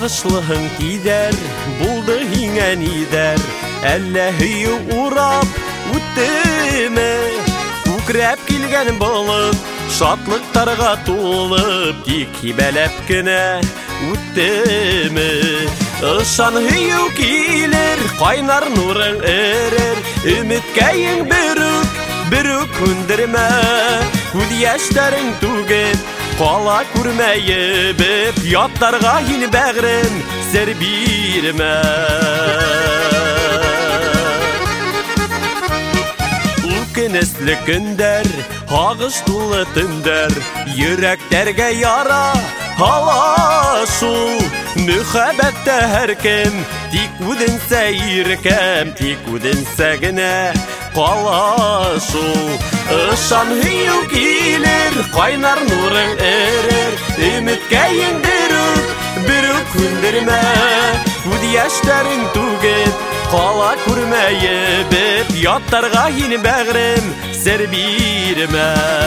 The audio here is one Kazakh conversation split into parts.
Агышлыһың тидер, булды һиңә нидер, әллә һөйү урап үттеме? Күкрәп килгән булып, шатлыктарга тулып, тик һибәләп кенә үттеме? Ышан һөйү килер, кайнар нурың эрер, өметкәең берүк күндермә. Күз яшьләрең түгел, кала күрмәеп, яттарга һин бәгърем сер бирмә. Үкенесле көндәр, һагыш тулы төндәр, йөрәктәргә яра һала шул. Мөхәббәттә һәркем тик үҙенсә иркәм, тик үҙенсә генә кала шул. Ышан һөйү килер, кайнар нурың эрер, өметкәең берүк күндермә. Күз яшьләрең түгел, кала күрмәеп, яттарга һин бәгърем сер бирмә.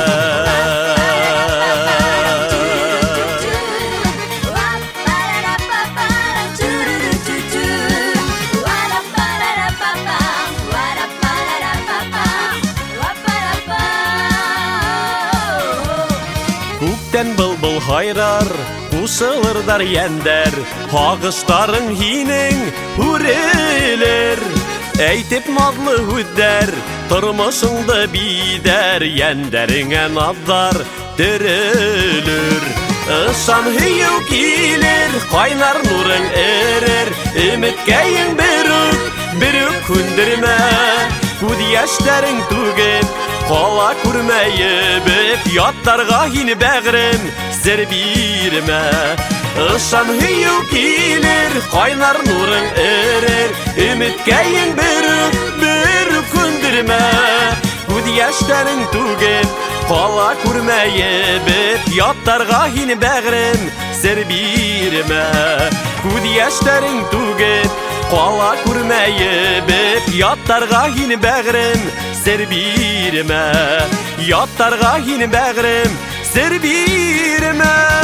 Күктән былбыл хайрар, кушылырдар йәндәр, һагыштарың һинең үрелер. Әйтеп наҙлы һүҙҙәр, тормошыңды биҙәр, йәндәреңә наҙҙар төрөлөр. Ышан һөйү килер, кайнар нурың эрер, өметкәең берүк күндермә. Күҙ яшьләрең түгел, кала күрмәеп, яттарга һин бәгърем сер бирмә. Ышан һөйү килер, кайнар нурың эрер, өметкәең берүк күндермә. Күз яшьләрең түгел, кала күрмәеп, яттарга һин бәгърем сер бирмә. Күз яшьләрең түгел, кала күрмәеп, яттарга һин бәгърем сер бирмә. Яттарга һин бәгърем сер бирмә.